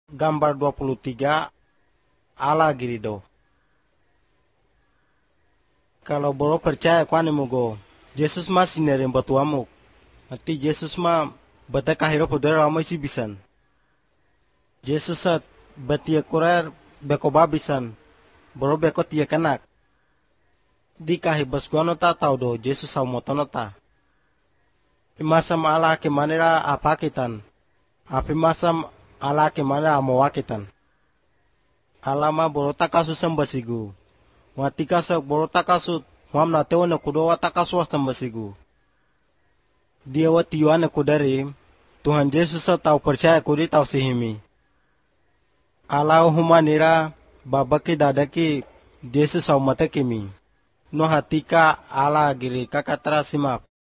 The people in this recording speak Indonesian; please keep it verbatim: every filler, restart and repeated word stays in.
Gambar dua puluh tiga, ala girido. Kalau boro percaya kwani mugo, Jesus ma sinerin batu amuk. Mati Jesus ma bata kahiro podera ramai si bisan. Jesus sat batia kurar beko babisan, boro beko tia kanak. Di kahi basguano ta tau do Jesus au motono ta. Imasam ala ke manera apakitan, api masam ala ke manera amowakitan. Alama boro takasu sambasigu. Watika sa boro takasut, wam na tewa na kudo watakasu sambasigu. Dia wati yuana kudari, Tuhan Yesus sa tau percaya kudi tau sihimi. Alau humanira babaki dadaki Yesus au matakimi. No hatika ala giri kakatra simap.